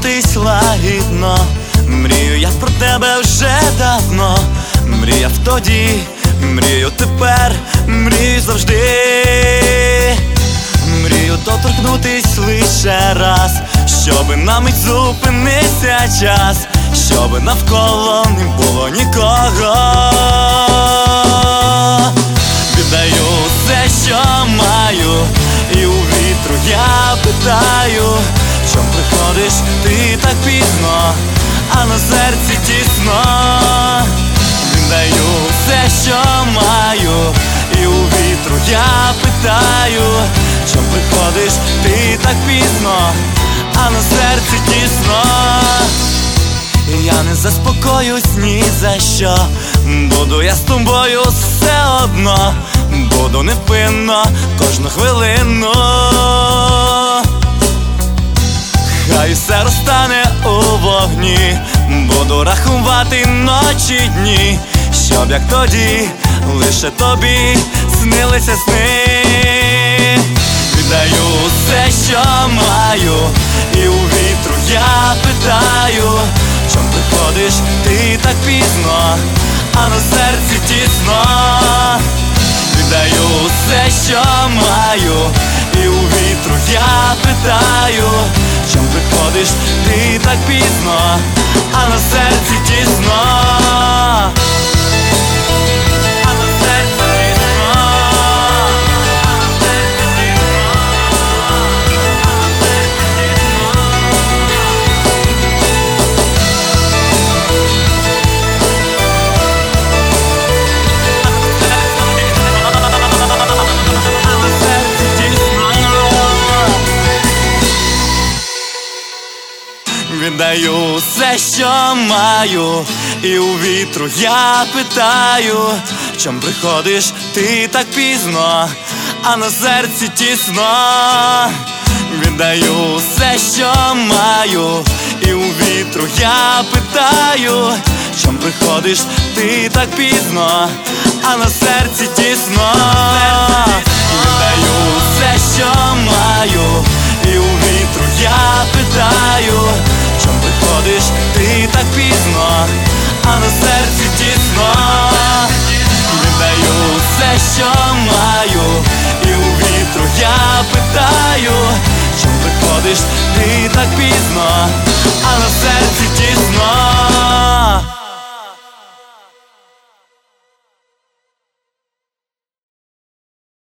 торкнутись лагідно. Мрію я про тебе вже давно. Мріяв тоді, мрію тепер, мрію завжди. Мрію доторкнутись лише раз, щоби на мить зупинився час, щоби навколо не було нікого. Віддаю все, що маю, і у вітру я питаю, чом приходиш ти так пізно, а на серці тісно. Віддаю все, що маю, і у вітру я питаю, чом приходиш ти так пізно, а на серці тісно. Я не заспокоюсь ні за що, буду я з тобою все одно, буду невпинно кожну хвилину. Хай все розтане у вогні, буду рахувати ночі дні, щоб як тоді лише тобі снилися сни. Віддаю все, що маю, і у вітру я питаю, чом приходиш ти так пізно, а на серці тісно. Віддаю все, що маю, і у вітру я питаю, чом приходиш ти так пізно, а на серці тісно. Віддаю все, що маю, і у вітру я питаю, чом приходиш ти так пізно, а на серці тісно. Віддаю все, що маю, і у вітру я питаю, чом приходиш ти так пізно, а на серці тісно. Віддаю все, що маю, і у вітру я питаю, чом приходиш ти так пізно, а на серці тісно. Віддаю все, що маю, і у вітру я питаю, чом приходиш ти так пізно, а